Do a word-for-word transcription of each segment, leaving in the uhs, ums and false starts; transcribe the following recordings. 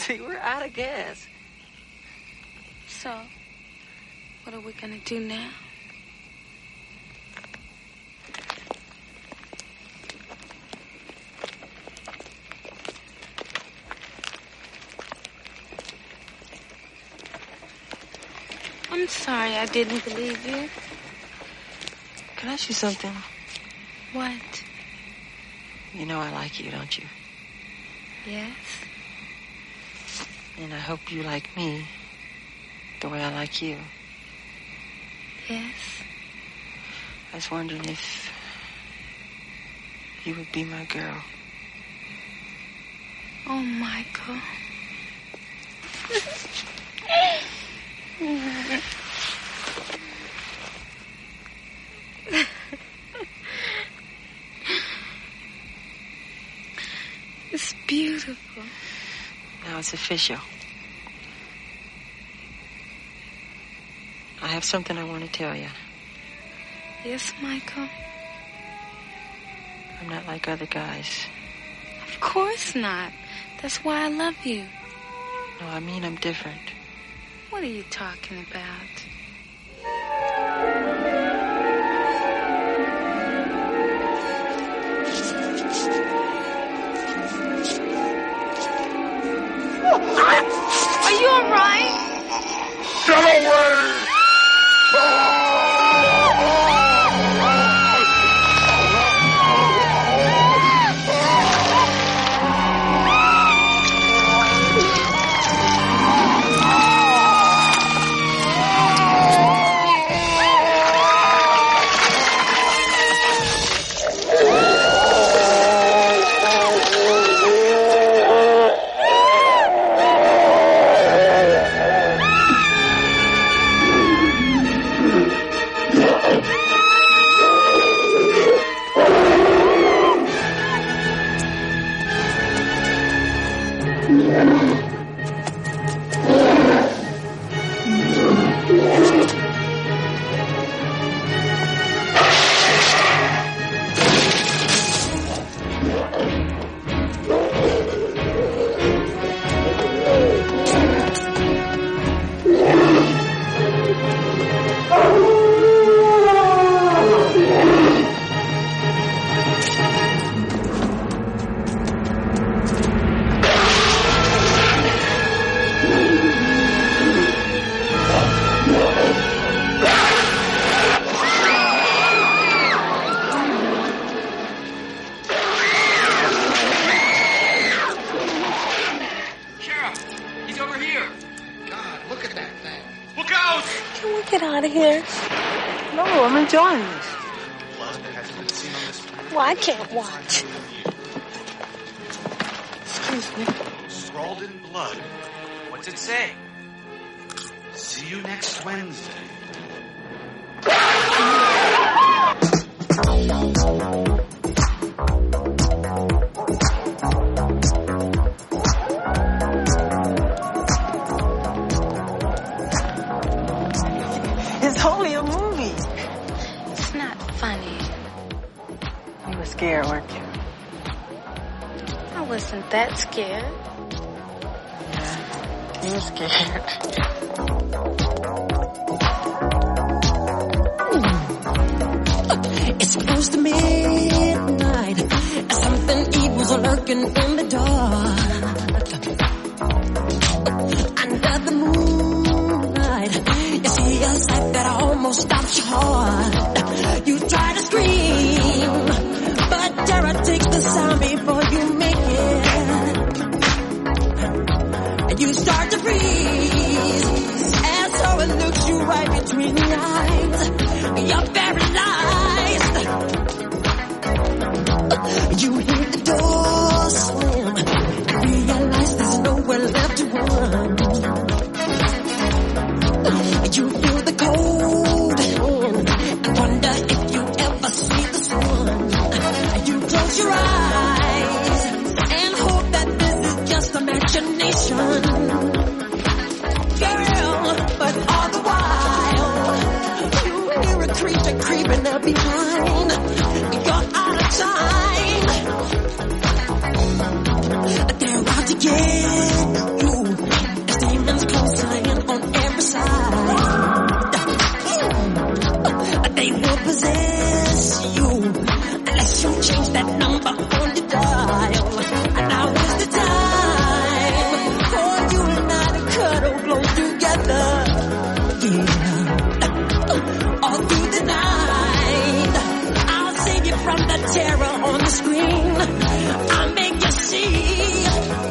See, we're out of gas. So, what are we gonna do now? I'm sorry I didn't believe you. Can I ask you something? What? You know I like you, don't you? Yes. And I hope you like me the way I like you. Yes. I was wondering if you would be my girl. Oh, Michael. It's beautiful. Now it's official. I have something I want to tell you. Yes, Michael? I'm not like other guys. Of course not. That's why I love you. No, I mean I'm different. What are you talking about? Are you all right? Get away! I can't watch. Excuse me. Scrawled in blood. What's it say? See you next Wednesday. It's only a movie. It's not funny. You were scared, weren't you? I wasn't that scared. Yeah, you were scared. It's close to midnight. Something evil's lurking in the dark. Under the moonlight, you see a sight that almost stops your heart. You try to scream, but terror takes the sound before you make it. And you start to freeze, and so it looks you right between the eyes. You're paralyzed. You hear the door slam and realize there's nowhere left to run. You feel the cold hand and wonder if you ever see the sun. You close your eyes and hope that this is just imagination. Girl, but all the while you hear a creature creeping up behind. You're out of time. They're out to get you. from the terror on the screen. I'll make you see.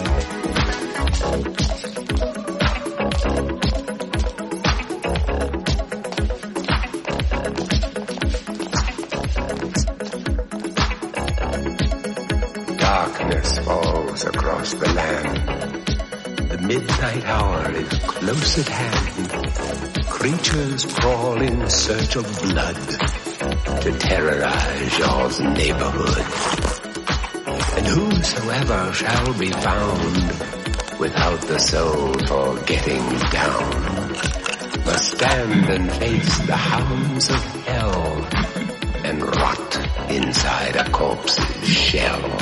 Darkness falls across the land. The midnight hour is close at hand. Creatures crawl in search of blood to terrorize your neighborhood. And whosoever shall be found without the soul for getting down must stand and face the hounds of hell and rot inside a corpse's shell.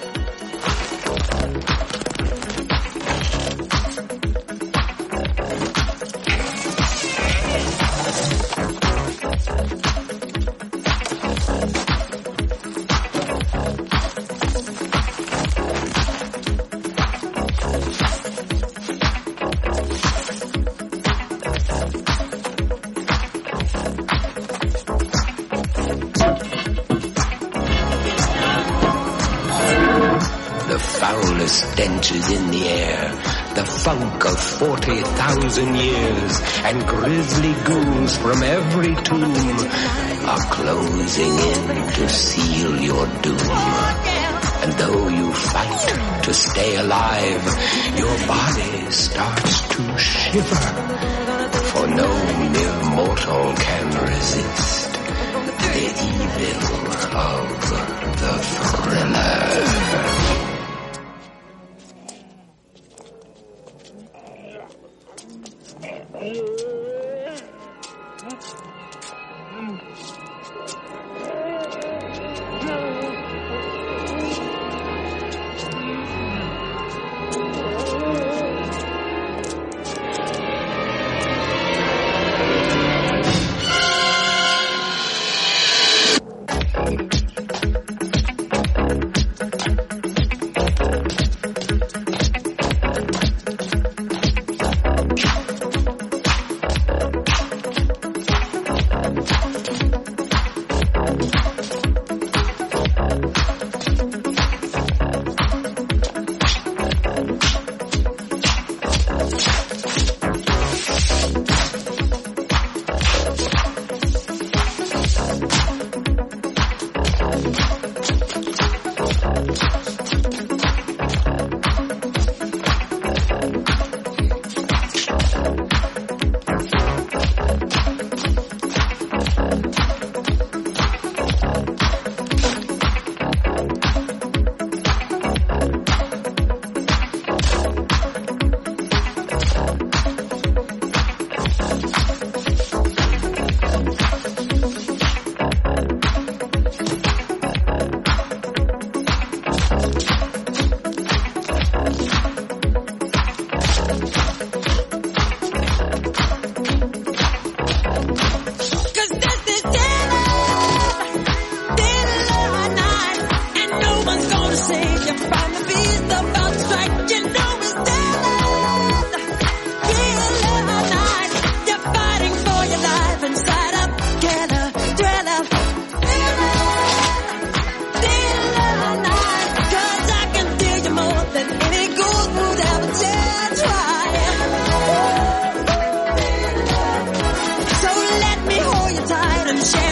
Stenches in the air, the funk of forty thousand years, and grisly ghouls from every tomb are closing in to seal your doom. And though you fight to stay alive, your body starts to shiver, for no mere mortal can resist the evil of the thriller.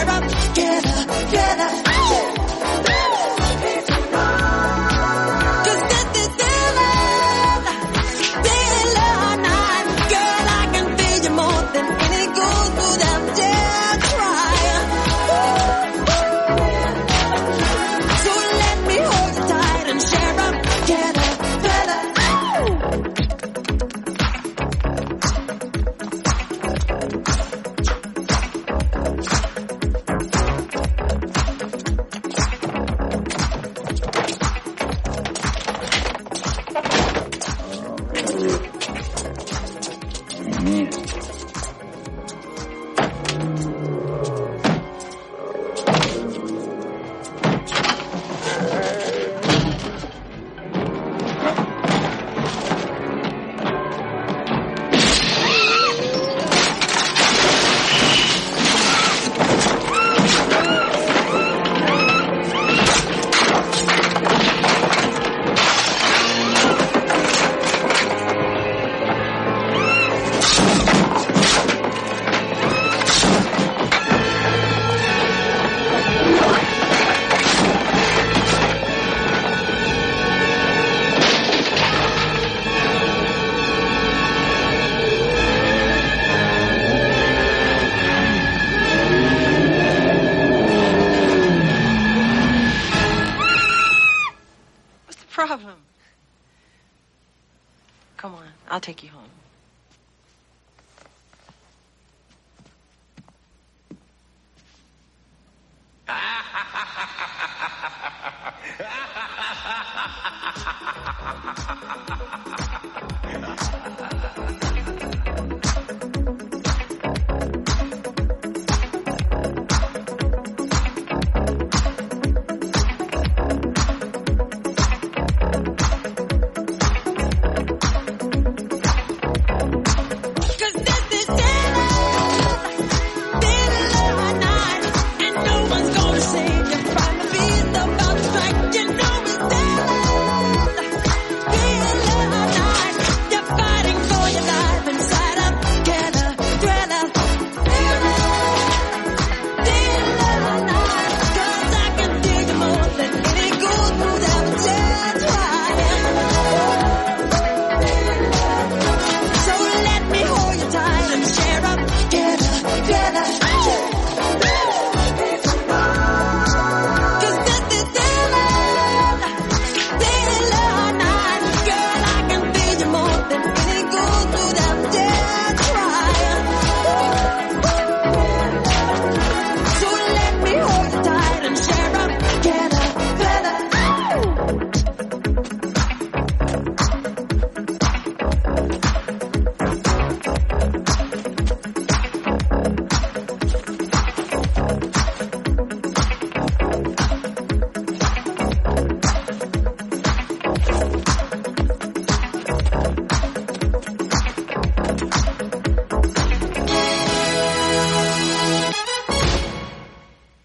Together, together. problem? Come on, I'll take you home.